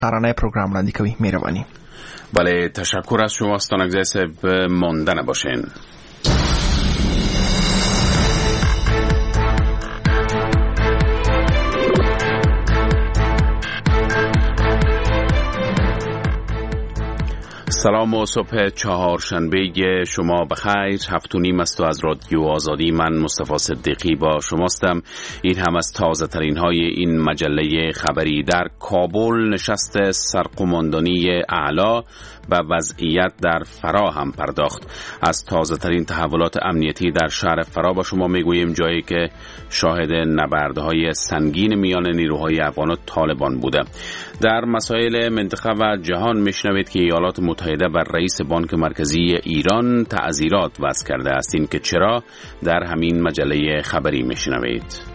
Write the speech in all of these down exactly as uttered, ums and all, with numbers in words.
ترانه پروگرام را دیگه مهربانی. بله، تشکر از شما استانگزه صاحب. مانده نباشین. سلام و صبح چهارشنبه شما بخیر. هفت و نیم است و از رادیو آزادی من مصطفی صدیقی با شماستم. این هم از تازه ترین های این مجله خبری. در کابل نشست سرقماندانی اعلی و وضعیت در فرا هم پرداخت. از تازه ترین تحولات امنیتی در شهر فرا با شما میگوییم، جایی که شاهد نبردهای سنگین میان نیروهای افغان و طالبان بوده. در مسائل منطقه و جهان میشنوید که ایالات متحده بر رئیس بانک مرکزی ایران تعزیرات وضع کرده است. این که چرا، در همین مجله خبری میشنوید.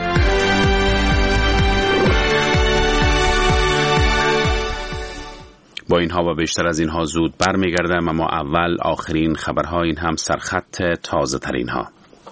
با اینها و بیشتر از اینها زود برمیگردم، اما اول آخرین خبرها، این هم سرخط تازه ترین ها.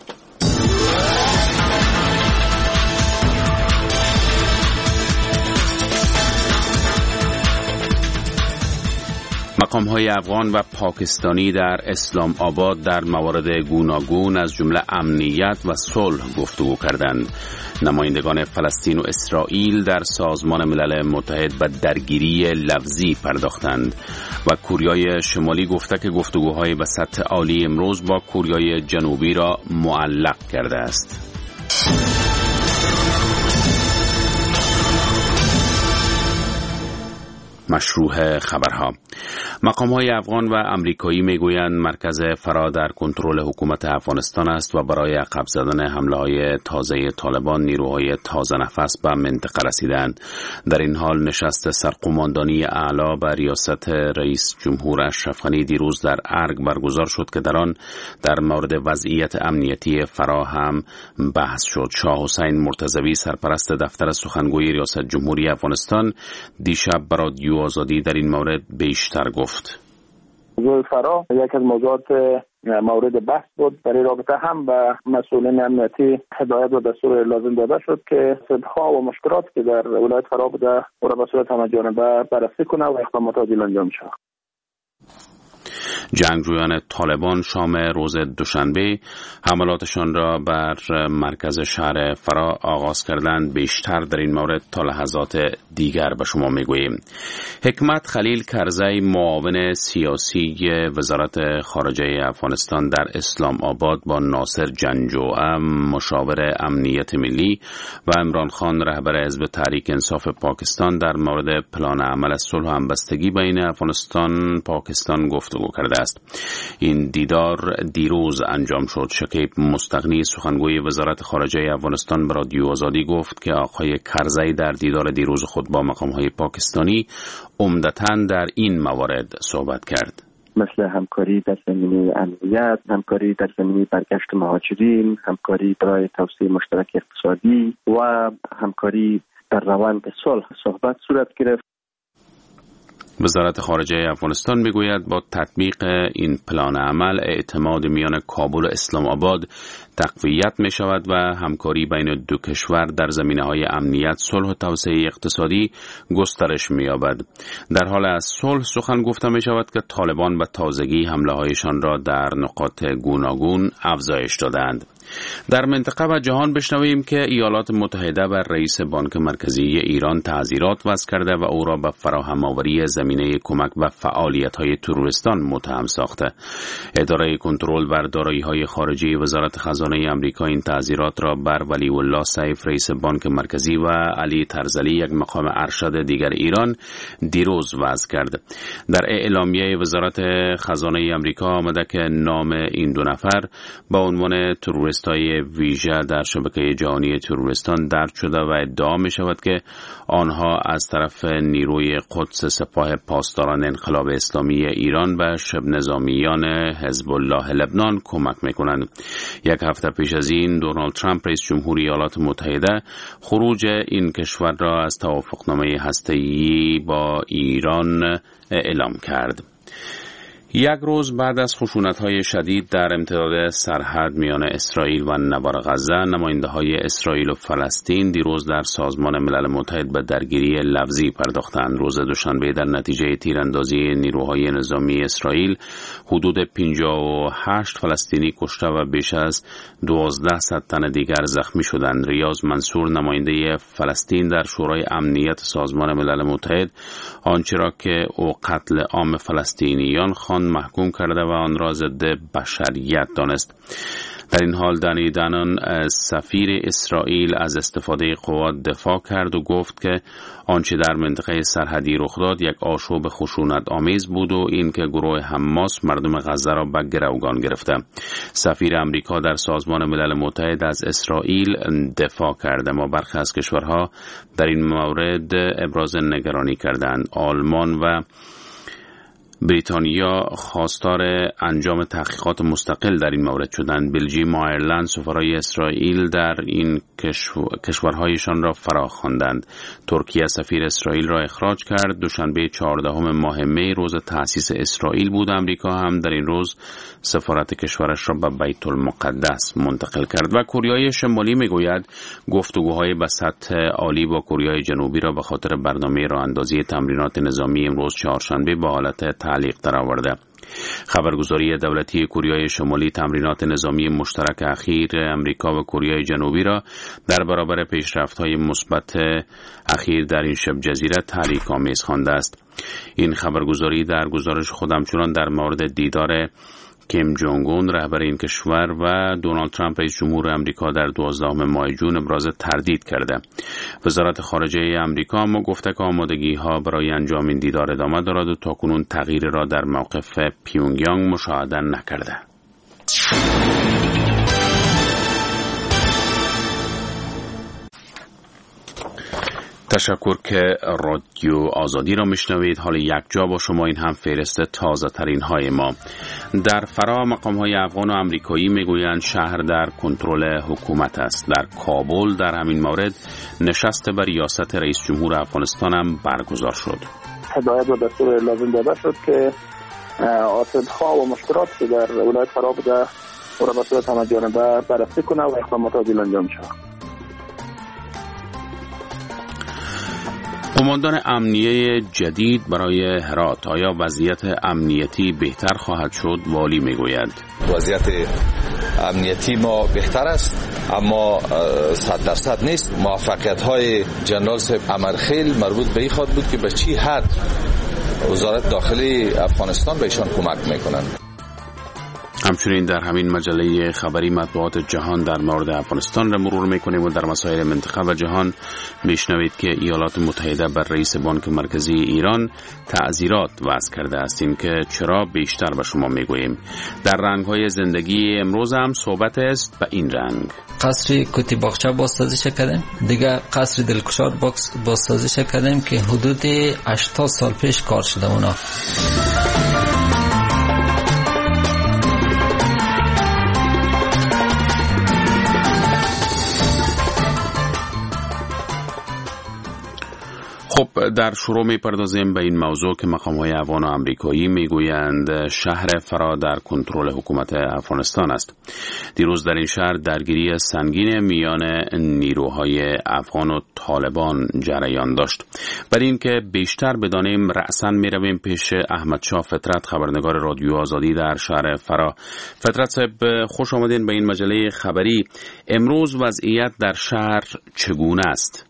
مقام‌های افغان و پاکستانی در اسلام آباد در موارد گوناگون از جمله امنیت و صلح گفتگو کردند. نمایندگان فلسطین و اسرائیل در سازمان ملل متحد به درگیری لفظی پرداختند و کوریای شمالی گفته که گفتگوهای به سطح عالی امروز با کوریای جنوبی را معلق کرده است. مشروع خبرها. مقام‌های افغان و امریکایی میگویند مرکز فرا در کنترل حکومت افغانستان است و برای عقب زدن حمله‌های تازه طالبان نیروهای تازه نفس به منطقه رسیدند. در این حال نشست سرقماندانی اعلی به ریاست رئیس جمهور اشرف غنی دیروز در ارگ برگزار شد که در آن در مورد وضعیت امنیتی فرا هم بحث شد. شاه حسین مرتضوی سرپرست دفتر سخنگوی ریاست جمهوری افغانستان دیشب برای آزادی در این مورد بیشتر گفت. موضوع فرا یک از موضوعات مورد بحث بود. در این رابطه هم به مسئولین امنیتی هدایت و دستور لازم داده شد که صدها و مشکلات که در ولایت فرا بوده او را به صورت همه‌جانبه بررسی کنه و اقدامات عاجل انجام شود. جنگجویان طالبان شام روز دوشنبه حملاتشان را بر مرکز شهر فرا آغاز کردند. بیشتر در این مورد تا لحظات دیگر به شما میگوییم. حکمت خلیل کرزی، معاون سیاسی وزارت خارجه افغانستان در اسلام آباد، با ناصر جنجوعه مشاور امنیت ملی و عمران خان رهبر حزب تحریک انصاف پاکستان در مورد پلان عمل صلح و همبستگی بین افغانستان پاکستان گفتگو کرده است. این دیدار دیروز انجام شد. شکیب مستغنی، سخنگوی وزارت خارجه افغانستان، به رادیو آزادی گفت که آقای کرزی در دیدار دیروز خود با مقام‌های پاکستانی عمدتاً در این موارد صحبت کرد. مثل همکاری در زمینه امنیت، همکاری در زمینه برگشت مهاجرین، همکاری برای توسعه مشترک اقتصادی و همکاری در روند صلح صحبت صورت گرفت. وزارت خارجه افغانستان میگوید با تطبیق این پلان عمل اعتماد میان کابل و اسلام آباد تقویت می شود و همکاری بین دو کشور در زمینه‌های امنیت، صلح و توسعه اقتصادی گسترش می یابد. در حال از صلح سخن گفته می شود که طالبان به تازگی حمله‌هایشان را در نقاط گوناگون افزایش دادند. در منطقه و جهان بشنویم که ایالات متحده بر رئیس بانک مرکزی ایران تعزیرات وضع کرده و او را به فراهم آوری زمینه کمک و فعالیت‌های تروریستان متهم ساخته. اداره کنترل بر دارایی‌های خارجی وزارت خزانه آمریکا این تعزیرات را بر ولی الله سیف رئیس بانک مرکزی و علی ترزلی یک مقام ارشد دیگر ایران دیروز وضع کرد. در اعلامیه وزارت خزانه آمریکا آمده که نام این دو نفر با عنوان تروریست های ویژه در شبکه جهانی تروریستان درج شده و ادعا می شود که آنها از طرف نیروی قدس سپاه پاسداران انقلاب اسلامی ایران به شبه نظامیان حزب الله لبنان کمک می کنند. یک هفته پیش از این دونالد ترامپ رئیس جمهوری ایالات متحده خروج این کشور را از توافقنامه هسته‌ای با ایران اعلام کرد. یک روز بعد از خشونت‌های شدید در امتداد سرحد میان اسرائیل و نوار غزه، نماینده‌های اسرائیل و فلسطین دیروز در سازمان ملل متحد به درگیری لفظی پرداختند. روز دوشنبه در نتیجه تیراندازی نیروهای نظامی اسرائیل حدود پنجاه و هشت فلسطینی کشته و بیش از دوازده صد تن دیگر زخمی شدند. ریاض منصور، نماینده فلسطین در شورای امنیت سازمان ملل متحد، آنچه را که او قتل عام فلسطینیان محکوم کرده و آن را ضد بشریت دانست. در این حال دانی دانان، سفیر اسرائیل، از استفاده قوات دفاع کرد و گفت که آنچه در منطقه سرحدی رخ داد یک آشوب خشونت آمیز بود و این که گروه حماس مردم غزه را به گروگان گرفته. سفیر امریکا در سازمان ملل متحد از اسرائیل دفاع کرده، اما برخی از کشورها در این مورد ابراز نگرانی کردند. آلمان و بریتانیا خواستار انجام تحقیقات مستقل در این مورد شدند. بلژیم و ایرلند سفرای اسرائیل در این کشورهایشان را فرا خواندند. ترکیه سفیر اسرائیل را اخراج کرد. دوشنبه چهاردهم ماه می روز تأسیس اسرائیل بود. امریکا هم در این روز سفارت کشورش را به بیت المقدس منتقل کرد. و کوریای شمالی میگوید گفتگوهای به سطح عالی با کوریای جنوبی را به خاطر برنامه راه اندازی تمرینات نظامی امروز چهارشنبه با حالت تعلیق درآورده. خبرگزاری دولتی کوریای شمالی تمرینات نظامی مشترک اخیر امریکا و کوریای جنوبی را در برابر پیشرفت‌های مثبت اخیر در این شبه جزیره تحریک‌آمیز خوانده است. این خبرگزاری در گزارش خود همچنان در مورد دیدار کیم جونگ اون رهبر این کشور و دونالد ترامپ رئیس جمهور امریکا در دوازدهم ماه جون ابراز تردید کرده. وزارت خارجه امریکا اما گفته که آمادگی ها برای انجام این دیدار ادامه دارد و تاکنون تغییر را در موقف پیونگیانگ مشاهده نکرده. تشکر که رادیو آزادی را میشنوید. حال یک جا با شما، این هم فهرست تازه ترین های ما. در فرا مقام های افغان و امریکایی میگویند شهر در کنترل حکومت است. در کابل در همین مورد نشست بر ریاست رئیس جمهور افغانستان هم برگزار شد. هدایت و دستور لازم داده شد که آسیب‌ها و مشکلات که در ولایت فرا بوده او را به صورت همه‌جانبه بررسی کنه و اقدامات عاجل انجام شود. قماندان امنیه جدید برای هرات، آیا وضعیت امنیتی بهتر خواهد شد؟ والی میگوید وضعیت امنیتی ما بهتر است، اما صد درصد نیست. موفقیت های جنرال صاحب امرخیل مربوط به این خواهد بود که به چی حد وزارت داخلی افغانستان به ایشان کمک میکنند. همچنین در همین مجله خبری مطبوعات جهان در مورد افغانستان را مرور میکنیم و در مسائل منطقه و جهان میشنوید که ایالات متحده بر رئیس بانک مرکزی ایران تعزیرات وضع کرده است. این که چرا بیشتر به شما میگوییم. در رنگ‌های زندگی امروز هم صحبت است به این رنگ. قصر کتی باغچه بازسازی کردیم، دیگه قصر دلکشار بازسازی کردیم که حدود هشتاد سال پیش کار شده اونا. خب در شروع می پردازیم به این موضوع که مقام‌های افغان و امریکایی میگویند شهر فرا در کنترل حکومت افغانستان است. دیروز در این شهر درگیری سنگین میان نیروهای افغان و طالبان جریان داشت. برای اینکه بیشتر بدانیم رأساً می رویم پیش احمد شاه فطرت، خبرنگار رادیو آزادی در شهر فرا. فطرت صاحب خوش آمدین به این مجله خبری. امروز وضعیت در شهر چگونه است؟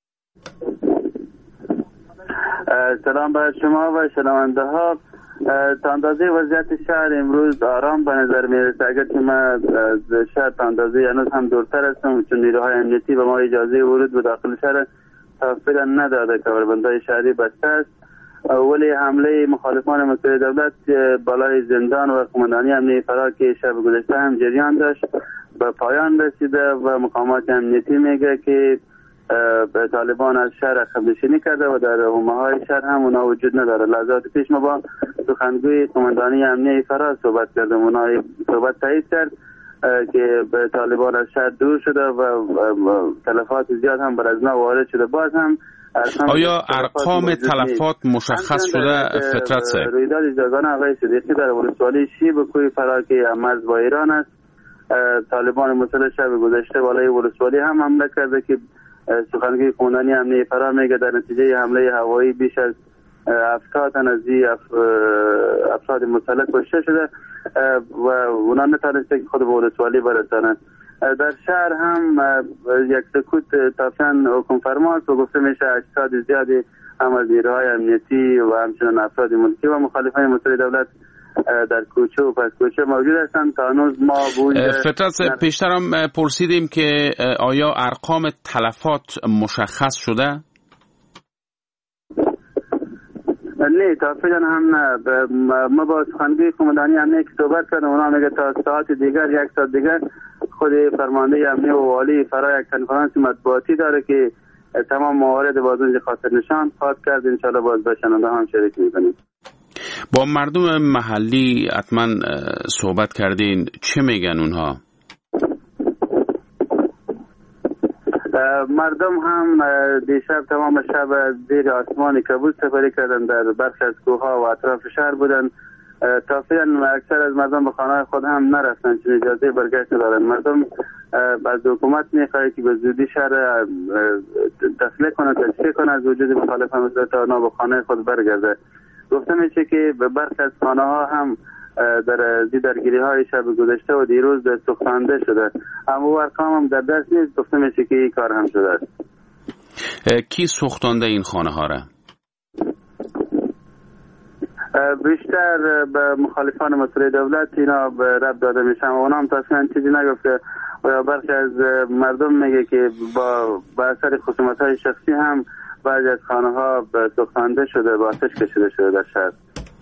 سلام بر شما و شنونده ها. تا اندازه وضعیت شهر امروز آرام به نظر می رسه، اگر که ما از شهر تا اندازه هنوز هم دورتر هستم، چون نیروهای امنیتی به ما اجازه ورود به داخل شهر فعلا نداده، کمربندهای شهری بسته است، ولی حمله مخالفان مسئول دولت بالای زندان و قماندانی امنیه فرا که شب گذشته هم جریان داشت به پایان رسیده و مقامات امنیتی میگه که به طالبان از شهر خبرنشینی کرده و در حومه های شهر هم اونا وجود نداره. لحظات پیش ما با سخنگوی قماندانی امنیه فرا صحبت کردم، اونا صحبت تایید کرد که به طالبان از شهر دور شده و تلفات زیاد هم بر از اونا وارد شده. باز هم آیا ارقام تلفات مشخص شده فطرت صاحب؟ رویداد جاگانه آقای صدیقی در ولسوالی شیب کوی فرا که مرز با ایران است، طالبان مسلح شب گذشته بالای ولسوالی هم حمله کرده که سخنگوی قومندانی امنیه فرا میگه در نتیجه حمله هوایی بیش از هفتاد تن از افراد مسلح کشته شده و اونا نتونسته که خود به ولسوالی برسانند. در شهر هم یک سکوت تافیان حکم فرماست و گفته میشه اجساد زیادی هم از نیروهای امنیتی و همچنان افراد ملکی و مخالفان مسلح دولت در کوچه و پس کوچه موجود هستند. تا هنوز ما بود فطرت پیشتر هم پرسیدیم که آیا ارقام تلفات مشخص شده؟ نه تا فعلا هم نه. ما با سخنگوی قومندانی امنیه که صحبت کردم، اونا میگه تا ساعت دیگر یک ساعت دیگر خود فرمانده امنیه و والی فرا یک کنفرانس مطبوعاتی داره که تمام موارد باز اونجا خاطر نشان خواهد کرد. انشاءالله باز به شنونده هم شریک میکنیم. با مردم محلی حتما صحبت کردین، چه میگن اونها؟ مردم هم دیشب تمام شب زیر آسمان کابل سفری کردن، در برخی از کوه‌ها و اطراف شهر بودن. تا فعلا اکثر از مردم به خانه خود هم نرفتن چون اجازه برگشت ندارن. مردم از حکومت میخواد که به زودی شهر تسلیح کنه، تشریح کنه از وجود مخالفان مسلح تا اونا به خانه خود برگرده. گفته میشه که به برخی از خانه ها هم در درگیری های شب گذشته و دیروز سوختانده شده، اما ارقام هم در دست نیست. گفته میشه که این کار هم شده است. کی سوختانده این خانه ها را؟ بیشتر به مخالفان مسلح دولت اینا رب داده میشن و اونا هم تصمیم چیزی نگفته و برخی از مردم میگه که با با اثر خصومت های شخصی هم بعضی از خانه ها سوختانده شده، با آتش کشیده شده در شهر.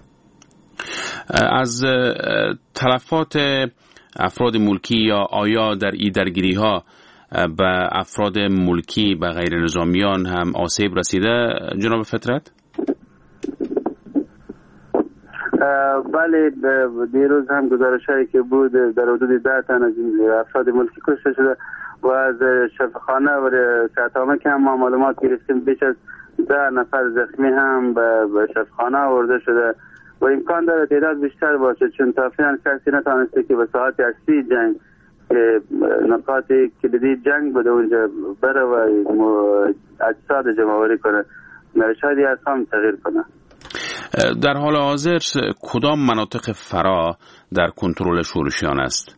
از تلفات افراد ملکی یا آیا در این درگیری ها به افراد ملکی و غیر نظامیان هم آسیب رسیده جناب فطرت؟ بله، دیروز هم گزارش‌هایی که بود در حدود ده تن از افراد ملکی کشته شده و از شفاخانه و ساعتامه که هم ما معلومات گرفتیم بیش از ده نفر زخمی هم به شفاخانه آورده شده و امکان داره تعداد بیشتر باشه چون تا فعلا کسی نتوانسته که به ساعت اصلی جنگ نقاط کلیدی جنگ بوده اونجا بره و اجساد جمع‌آوری کنه، شاید ارقام تغییر کنه. در حال حاضر کدام مناطق فرا در کنترل شورشیان است؟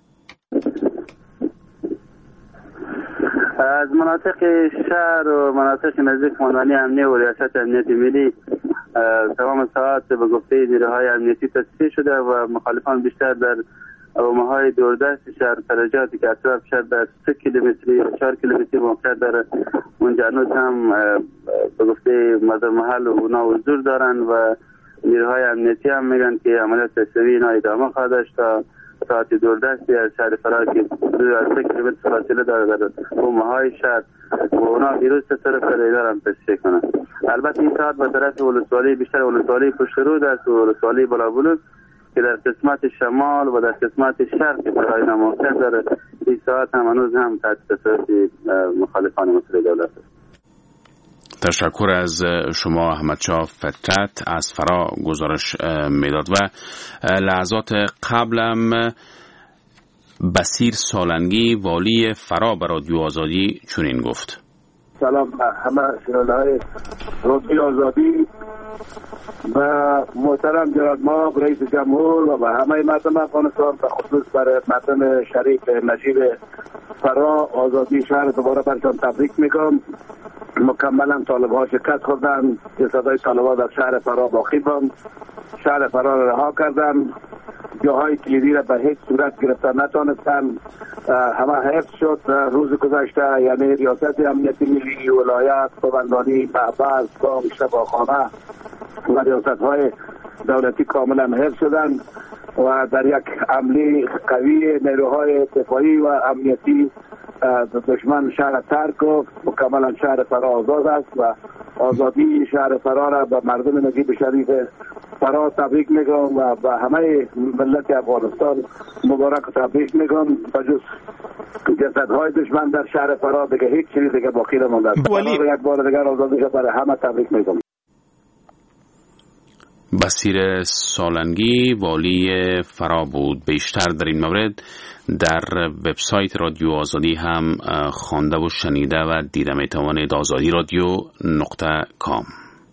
از مناطق شهر و مناطق نزدیک قومندانی امنیه و ریاست امنیت ملی تمام ساعت به گفته نیروهای امنیتی تصفیه شده و مخالفان بیشتر در حومه‌های دوردست شهر ترجاتی که اطراف شهر در سه کیلومتری یا چهار کیلومتری موقعیت داره اونجا هنوز هم به گفته مردم محل و اونا حضور دارن و نیروهای امنیتی هم میگن که عملیات تسویی اینا ادامه خواهد داشت تا ساعت دوردستی از شهر فرا که سه کیلومتر فاصله داره در حومه‌های شهر و اونا دیروز تصرف کرده دارن تصفیه کنن. البته این ساعت به طرف ولسوالی بیشتر ولسوالی پشت رود است و ولسوالی بلابلوک که در قسمت شمال و در قسمت شرق فرای نماکت داره. این ساعت هم هنوز هم تحت تصرف مخالفان مسلح دولت است. تشکر از شما احمدشاه فطرت از فرا گزارش میداد. و لحظات قبلم بصیر سالنگی والی فرا به رادیو آزادی چنین گفت: سلام به همه شنونده‌های رادیو آزادی و محترم جناب ما رئیس جمهور و به همه مردم افغانستان، به خصوص برای مردم شریف نجیب فرا آزادی شهر دوباره برشان تبریک میگم. مکملا طالب ها شکست خوردن، جسدهای طالب ها در شهر فرا باقی بود، شهر فرا را رها کردن، جاهای کلیدی را به هیچ صورت گرفتن نتوانستن، همه حفظ شد. روز گذشته یعنی ریاست امنیتی ملی ولایت پابندانی بهبز بام شفاخانه و ریاست های دولتی کاملا حفظ شدن و در یک حمله قوی نیروهای دفاعی و امنیتی دشمن شهر ترک گفت. مکملا شهر فرا آزاد است و آزادی شهر فرا را به مردم نجیب شریف فرا تبریک میگم و به همه ملت افغانستان مبارک تبریک میگم. بجز جسدهای دشمن در شهر فرا دیگه هیچ چیزی دیگه باقی نمانده است. ولی یک بار دیگه آزادیش برای همه تبریک میگم. بصیر سالنگی والی فرا بود. بیشتر در این مورد در وبسایت رادیو آزادی هم خوانده و شنیده و دیده میتوانید. آزادی رادیو نقطه کام.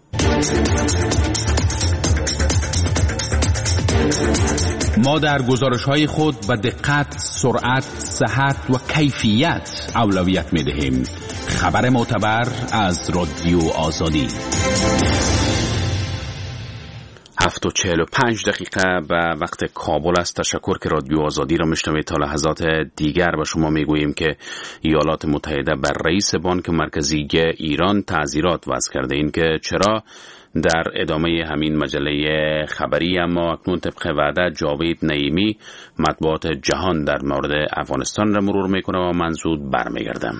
ما در گزارش‌های خود به دقت، سرعت، صحت و کیفیت اولویت می‌دهیم. خبر معتبر از رادیو آزادی. هفت و چهل و پنج دقیقه به وقت کابل است. تشکر که رادیو آزادی را میشنوید. تا لحظات دیگر به شما میگوییم که ایالات متحده بر رئیس بانک مرکزی ایران تعزیرات وضع کرده. این که چرا در ادامه همین مجله خبری، اما اکنون طبق وعده جاوید نعیمی مطبوعات جهان در مورد افغانستان را مرور میکنه و من زود برمیگردم.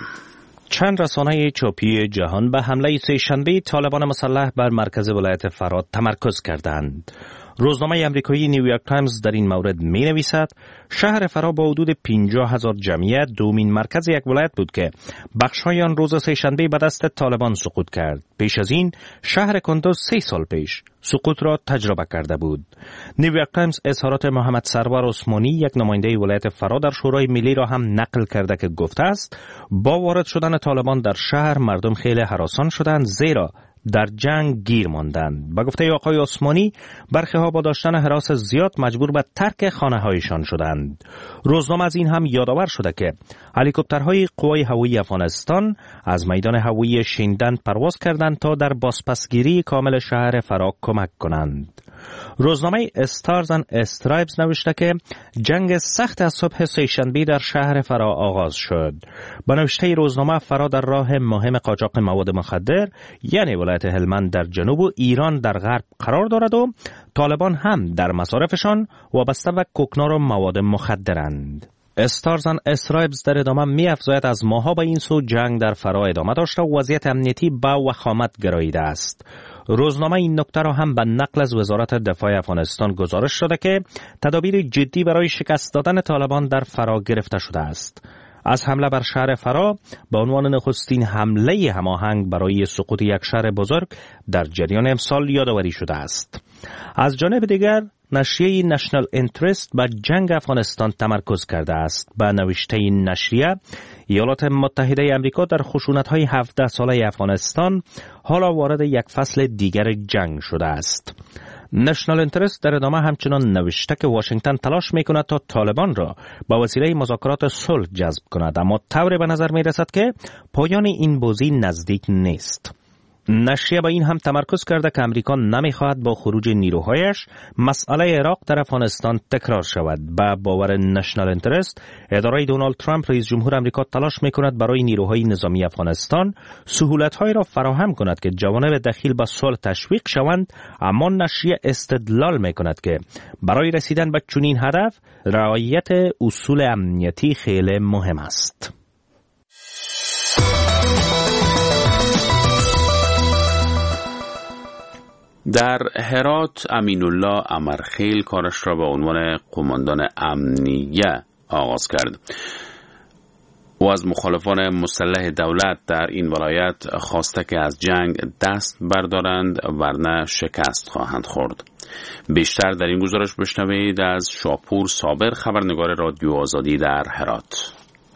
چند رسانه چاپی جهان به حمله سه‌شنبه طالبان مسلح بر مرکز ولایت فرات تمرکز کردند. روزنامه امریکایی نیویورک تایمز در این مورد می نویسد شهر فرا با حدود پنجاه هزار جمعیت دومین مرکز یک ولایت بود که بخش‌های آن روز سه‌شنبه به دست طالبان سقوط کرد. پیش از این شهر کندوز سه سال پیش سقوط را تجربه کرده بود. نیویورک تایمز اظهارات محمد سرور عثمانی، یک نماینده ولایت فرا، در شورای ملی را هم نقل کرده که گفته است با وارد شدن طالبان در شهر مردم خیلی هراسان شدند زیرا در جنگ گیر ماندند. با گفته آقای عثمانی برخی ها با داشتن هراس زیاد مجبور به ترک خانه هایشان شدند. روزنامه از این هم یادآور شده که هلیکوپترهای قوای هوایی افغانستان از میدان هوایی شیندن پرواز کردند تا در بازپسگیری کامل شهر فرا کمک کنند. روزنامه استارز اند استرایبز نوشته که جنگ سخت از صبح سه‌شنبه در شهر فرا آغاز شد. با نوشته روزنامه فرا در راه مهم قاچاق مواد مخدر، یعنی ولایت هلمند در جنوب و ایران در غرب قرار دارد و طالبان هم در مصارفشان وابسته به کوکنار و مواد مخدرند. استارز اند استرایبز در ادامه می افزاید از ماها به این سو جنگ در فرا ادامه داشته و وضعیت امنیتی به وخامت گراییده است. روزنامه این نکته را هم به نقل از وزارت دفاع افغانستان گزارش شده که تدابیر جدی برای شکست دادن طالبان در فرا گرفته شده است. از حمله بر شهر فرا به عنوان نخستین حمله هماهنگ برای سقوط یک شهر بزرگ در جریان امسال یادآوری شده است. از جانب دیگر نشریه نشنال اینترست به جنگ افغانستان تمرکز کرده است. به نوشته این نشریه ایالات متحده آمریکا در خشونت‌های هفده ساله افغانستان حالا وارد یک فصل دیگر جنگ شده است. نشنال اینترست در ادامه همچنان نوشته که واشنگتن تلاش می‌کند تا طالبان را به وسیله مذاکرات صلح جذب کند، اما طوری به نظر می‌رسد که پایان این بازی نزدیک نیست. نشریه با این هم تمرکز کرده که امریکا نمیخواهد با خروج نیروهایش مسئله عراق در افغانستان تکرار شود. با باور نشنال اینترست اداره دونالد ترامپ رئیس جمهور امریکا تلاش میکند برای نیروهای نظامی افغانستان سهولت‌هایی را فراهم کند که جوانب دخیل به صلح تشویق شوند، اما نشریه استدلال میکند که برای رسیدن به چنین هدف رعایت اصول امنیتی خیلی مهم است. در هرات امین الله امرخیل کارش را به عنوان قماندان امنیه آغاز کرد. او از مخالفان مسلح دولت در این ولایت خواسته که از جنگ دست بردارند ورنه شکست خواهند خورد. بیشتر در این گزارش بشنوید از شاپور صابر، خبرنگار رادیو آزادی در هرات.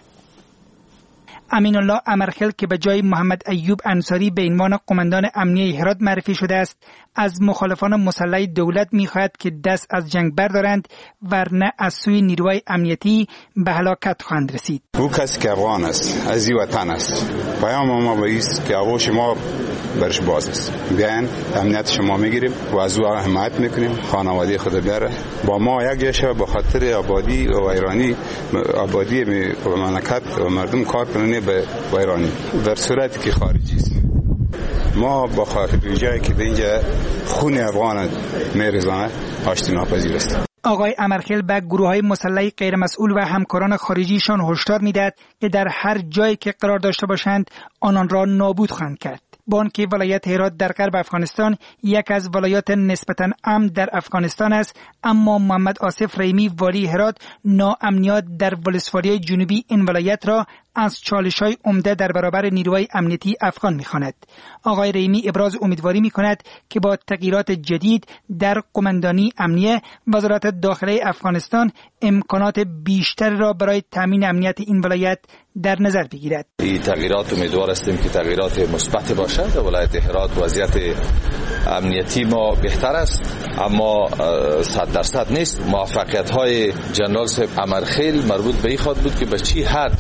امین الله امرخیل که به جای محمد ایوب انصاری به عنوان قماندان امنیه هرات معرفی شده است، از مخالفان مسلح دولت می‌خواهد که دست از جنگ بردارند ورنه از سوی نیروهای امنیتی به هلاکت خواهند رسید. او کسی که افغان است، از این وطن است. پیام ما به است که آغوش ما برش باز است. بیاین امنیت شما میگیریم و از او حمایت میکنیم. خانواده خود بره با ما یک جشه به خاطر آبادی و ایرانی آبادی مملکت و مردم کار کنه به ایرانی. در صورتی که خارجی است ما با خاطر جایی که به اینجا خون افغان میریزانه آشتی ناپذیر است. آقای امرخیل به گروه‌های مسلح غیر مسئول و همکاران خارجیشان هشدار می‌دهد که در هر جایی که قرار داشته باشند آنان را نابود خواهند کرد. بانک ولایت هرات در غرب افغانستان یک از ولایات نسبتاً امن در افغانستان است، اما محمد آصف رحیمی والی هرات ناامنیت در ولسوالی جنوبی این ولایت را از چالش‌های عمده در برابر نیروهای امنیتی افغان می‌خواند. آقای رحیمی ابراز امیدواری می‌کند که با تغییرات جدید در قماندانی امنیه وزارت داخله افغانستان امکانات بیشتر را برای تامین امنیت این ولایت در نظر بگیرد. این تغییرات امیدوار هستیم که تغییرات مثبت باشد. در ولایت هرات وضعیت امنیتی ما بهتر است، اما صد درصد نیست. موفقیت‌های جنرال صاحب امرخیل مربوط به این خواهد بود که به چی حد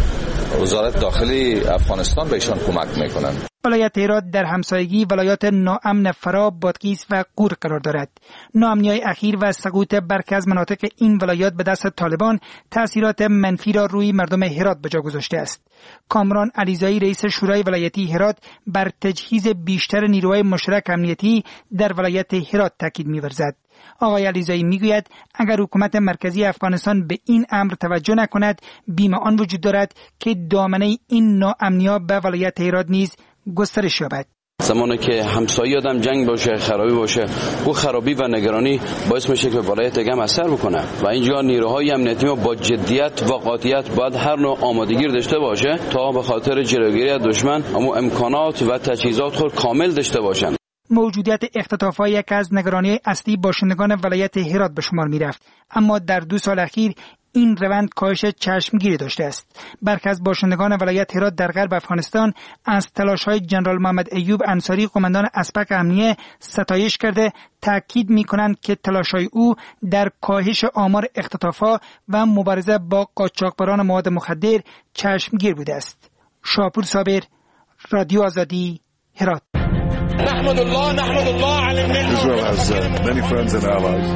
وزارت داخلی افغانستان به ایشان کمک میکنند. ولایت هرات در همسایگی ولایات ناامن فرا، بادغیس و قور قرار دارد. ناامنی‌های اخیر و سقوط برخی از مناطق این ولایات به دست طالبان تأثیرات منفی را روی مردم هرات به جا گذاشته است. کامران علیزایی رئیس شورای ولایتی هرات بر تجهیز بیشتر نیروهای مشترک امنیتی در ولایت هرات تاکید می‌ورزد. آقای علیزایی میگوید اگر حکومت مرکزی افغانستان به این امر توجه نکند، بیم آن وجود دارد که دامنه این ناامنی‌ها به ولایت هرات نیز گسترش یابد. زمانی که همسایه آدم جنگ باشه، خرابی باشه، او خرابی و نگرانی باعث میشه که ولایت دیگه هم اثر بکنه و اینجا نیروهای امنیتی ما با جدیت و قاطعیت باید هر نوع آمادگی داشته باشه تا به خاطر جلوگیری از دشمن اما امکانات و تجهیزات خود کامل داشته باشن. موجودیت اختطاف‌ها یک از نگرانی اصلی باشندگان ولایت هرات به شمار می‌رفت، اما در دو سال اخیر این روند کاهش چشمگیری داشته است. برخی از باشندگان ولایت هرات در غرب افغانستان از تلاش‌های جنرال محمد ایوب انصاری قماندان اسپق امنیه ستایش کرده تاکید می‌کنند که تلاش‌های او در کاهش آمار اختطاف‌ها و مبارزه با قاچاقبران مواد مخدر چشمگیر بوده است. شاپور صابر، رادیو آزادی، هرات. نحمد الله نحمد الله على النعمة. Israel has uh, many friends and allies.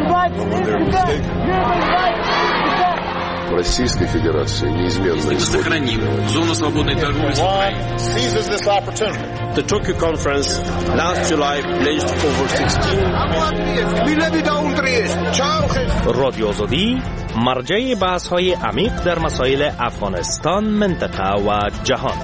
Российской Федерации неизменно сохраним зону свободной торговли с Украиной. Seizes this opportunity. The Tokyo conference last July pledged over sixteen رادیو آزادی مرجع بحث‌های عمیق در مسائل افغانستان، منطقه و جهان.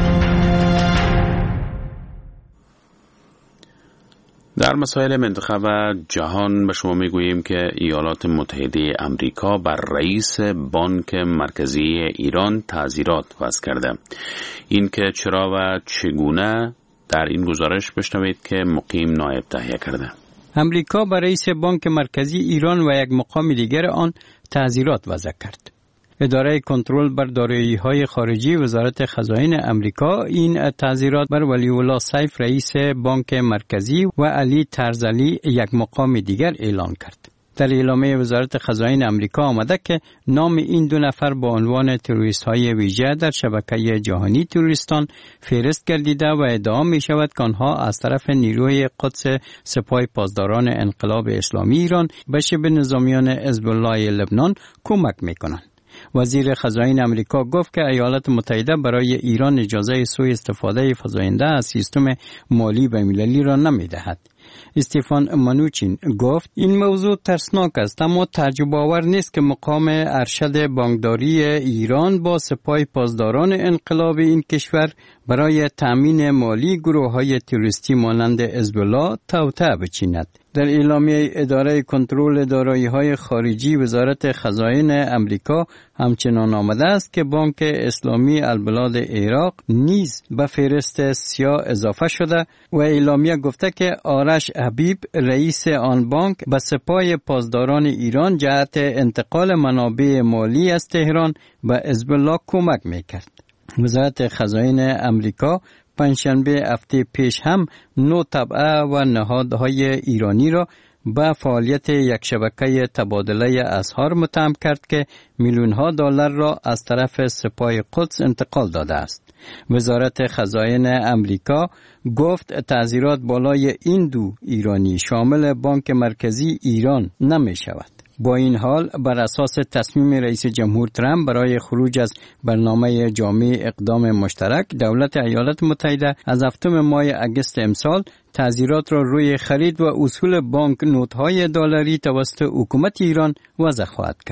در مسائل منطقه و جهان به شما میگوییم که ایالات متحده امریکا بر رئیس بانک مرکزی ایران تعزیرات وضع کرده. این که چرا و چگونه در این گزارش بشنوید که مقیم نایب تهیه کرده. امریکا بر رئیس بانک مرکزی ایران و یک مقام دیگر آن تعزیرات وضع کرد. اداره کنترل بر دارایی‌های خارجی وزارت خزائن امریکا این تعزیرات بر ولی‌الله سیف رئیس بانک مرکزی و علی طرزعلی یک مقام دیگر اعلان کرد. در اعلامیه وزارت خزائن امریکا آمده که نام این دو نفر با عنوان تروریست‌های ویژه در شبکه جهانی تروریستان فهرست گردیده و ادعا می‌شود که آنها از طرف نیروی قدس سپاه پاسداران انقلاب اسلامی ایران به شبه نظامیان حزب الله لبنان کمک می‌کنند. وزیر خزائن امریکا گفت که ایالات متحده برای ایران اجازه سوء استفاده فزاینده از سیستم مالی بین‌المللی را نمی‌دهد. استیفان منوچین گفت این موضوع ترسناک است، اما تعجب آور نیست که مقام ارشد بانکداری ایران با سپاه پاسداران انقلاب این کشور برای تأمین مالی گروه‌های تروریستی مانند حزب الله توطئه بچیند. در اعلامیه اداره کنترل دارایی‌های خارجی وزارت خزائن امریکا همچنان آمده است که بانک اسلامی البلاد عراق نیز به فهرست سیاه اضافه شده و اعلامیه گفته که آرش حبیب رئیس آن بانک به سپاه پاسداران ایران جهت انتقال منابع مالی از تهران به حزب الله کمک می‌کرد. وزارت خزائن امریکا پنجشنبه هفته پیش هم نو طبعه و نهادهای ایرانی را به فعالیت یک شبکه تبادله اسعار متهم کرد که میلیون‌ها دلار را از طرف سپاه قدس انتقال داده است. وزارت خزائن امریکا گفت تعزیرات بالای این دو ایرانی شامل بانک مرکزی ایران نمی شود. با این حال بر اساس تصمیم رئیس جمهور ترامپ برای خروج از برنامه جامع اقدام مشترک، دولت ایالات متحده از هفتم ماه اگست امسال تعزیرات را روی خرید و اصول بانک نوت‌های دلاری توسط حکومت ایران وضع خواهد کرد.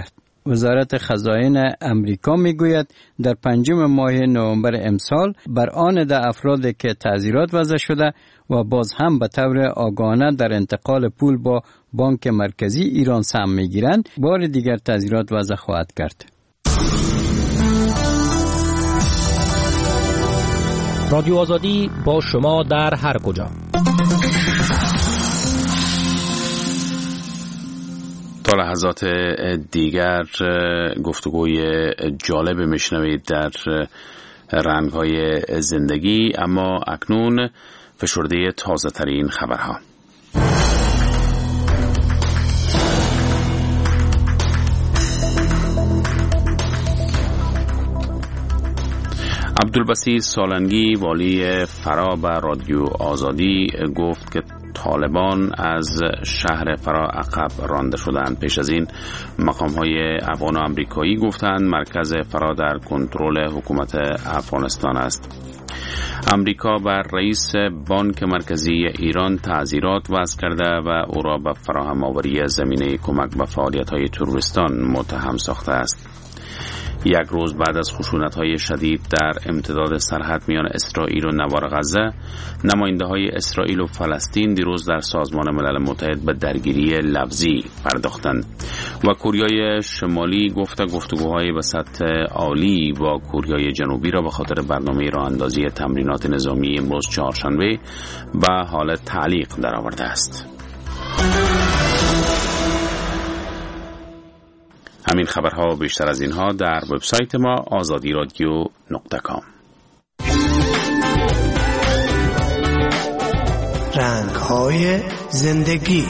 وزارت خزاین امریکا میگوید در پنجم ماه نوامبر امسال بر آن ده افرادی که تعزیرات وضع شده و باز هم به طور آگاهانه در انتقال پول با بانک مرکزی ایران سهم میگیرند، بار دیگر تعزیرات وضع خواهد کرد. رادیو آزادی با شما در هر کجا. تا لحظات دیگر گفتگوی جالب میشنوید در رنگ‌های زندگی، اما اکنون فشرده تازه ترین خبرها. عبدالبسیط سالنگی والی فرا به رادیو آزادی گفت که طالبان از شهر فرا عقب رانده شدند. پیش از این مقام‌های افغان و آمریکایی گفتند مرکز فرا در کنترل حکومت افغانستان است. امریکا بر رئیس بانک مرکزی ایران تعزیرات وضع کرده و او را به فراهم آوری زمینه کمک به فعالیت‌های تروریستان متهم ساخته است. یک روز بعد از خشونت‌های شدید در امتداد سرحد میان اسرائیل و نوار غزه، نماینده‌های اسرائیل و فلسطین دیروز در سازمان ملل متحد به درگیری لفظی پرداختند و کوریای شمالی گفته گفتگوهای به سطح عالی با کوریای جنوبی را به خاطر برنامه راه اندازی تمرینات نظامی امروز چهارشنبه به حال تعلیق درآورده است. همین خبرها و بیشتر از اینها در وبسایت ما آزادی رادیو نقطه کام. رنگ‌های زندگی.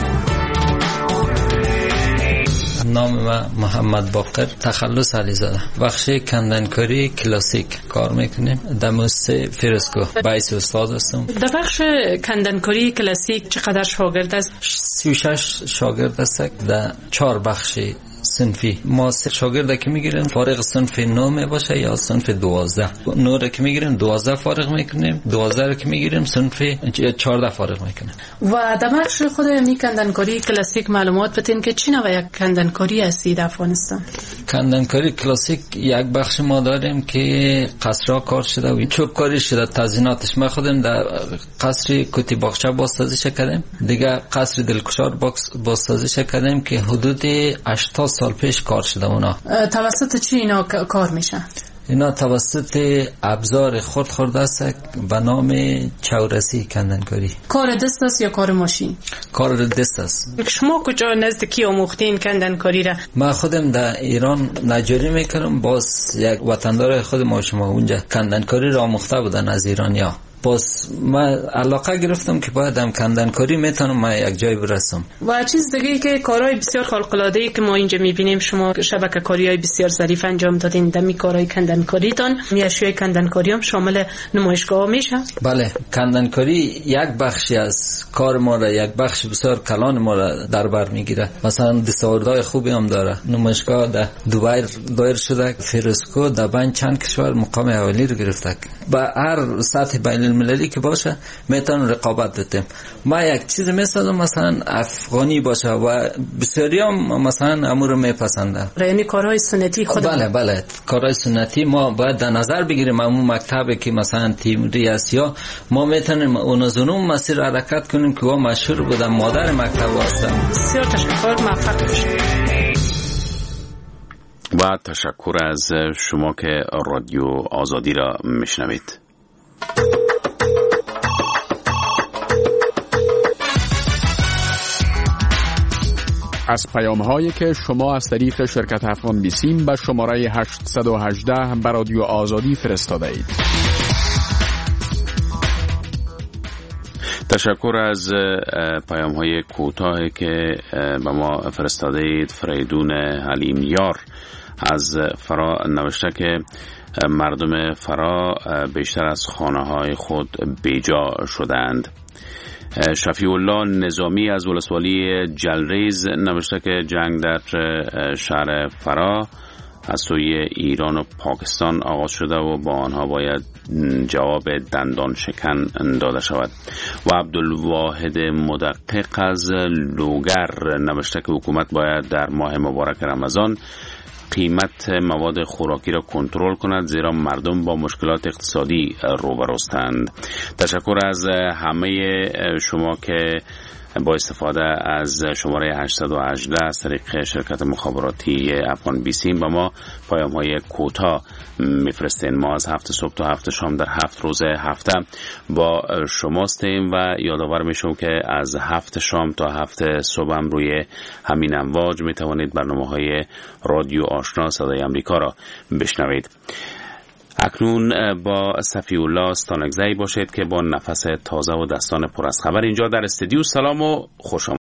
نام من محمد باقر، تخلص علیزاده. بخش کندنکاری کلاسیک کار میکنیم. در موسسه فرسکو بایس استاد هستم. در بخش کندنکاری کلاسیک چقدر شاگرد است؟ سی و شش شاگرد است در چهار بخش صنفی. ما سه شاگرد که میگیریم فارغ صنف نه می باشه یا صنف دوازده. نه را که میگیریم دوازده فارغ میکنیم، دوازده را که میگیریم صنف چهارده فارغ میکنیم. و در بخش خود می کندنکاری کلاسیک معلومات بدین که چی نوع یک کندنکاری هستی در افغانستان؟ کندنکاری کلاسیک یک بخش ما داریم که قصرها کار شده و چوب کاری شده، تزییناتش ما خودم در قصر کوتی باغچه بازسازی کردیم، دیگه قصر دلکشار بازسازی کردیم که حدود هشتاد سال پیش کار شده. اونا توسط چی اینا کار میشن؟ اینا توسط ابزار خرد خورده است به نام چورسی کندنکاری. کار دست است یا کار ماشین؟ کار دست است. شما کجا نزدیکی آموختین کندنکاری را؟ ما خودم در ایران نجاری میکنم، باز یک وطندار خود ما شما اونجا کندنکاری را آموخته بودن از ایرانیا. باز من علاقه گرفتم که باید هم کندنکاری میتونم ما یک جای برسم. و چیز دیگه که کارهای بسیار خارق‌العاده‌ای که ما اینجا میبینیم، شما شبکه کاری‌های بسیار ظریف انجام دادین در می کارهای کندنکاریتان. میاشوی کندنکاری هم شامل نمایشگاه میشه؟ بله، کندنکاری یک بخشی از کار ما را، یک بخش بسیار کلان ما را در بر میگیره. مثلا دستاوردهای خوبی هم داره. نمایشگاه در دبی دایر شده، فرسکو در بین چند کشور مقام اولی رو گرفته. با هر سطح بین المللی که باشه میتونن رقابت بتیم. ما یک چیز میسازم مثلا افغانی باشه و بسیاری هم مثلا امور میپسنده. یعنی کارهای سنتی خود. بله بله، کارهای سنتی ما باید در نظر بگیریم. همون مکتبی که مثلا تیموری است یا ما میتونیم اون زنون مسیر حرکت کنیم که وا مشهور بودن، مادر مکتب هستن. بسیار تشکر، موفق باشید. و تشکر از شما که رادیو آزادی را میشنوید. از پیام‌هایی که شما از طریق شرکت افغان بیسیم به شماره هشت یک هشت به رادیو آزادی فرستاده اید. تشکر از پیام‌های کوتاهی که به ما فرستاده اید. فریدون حلیم یار از فرا نوشته که مردم فرا بیشتر از خانه‌های خود بیجا شدند. شفیع الله نظامی از ولسوالی جلریز نوشته که جنگ در شهر فرا از سوی ایران و پاکستان آغاز شده و با آنها باید جواب دندان شکن داده شود. و عبدالواحد مدقق از لوگر نوشته که حکومت باید در ماه مبارک رمضان قیمت مواد خوراکی را کنترل کند، زیرا مردم با مشکلات اقتصادی روبروستند. تشکر از همه شما که با استفاده از شماره هشت یک هشت از طریق شرکت مخابراتی افغان بیسیم با ما پیام های کوتاه میفرستین. ما از هفت صبح تا هفت شام در هفت روز هفته با شماستیم و یادآور میشم که از هفت شام تا هفت صبح هم روی همین امواج میتوانید برنامه های رادیو آشنا صدای امریکا را بشنوید. اکنون با صفی الله ستانکزی باشید که با نفس تازه و دستان پر از خبر اینجا در استودیو. سلام و خوش آمدید.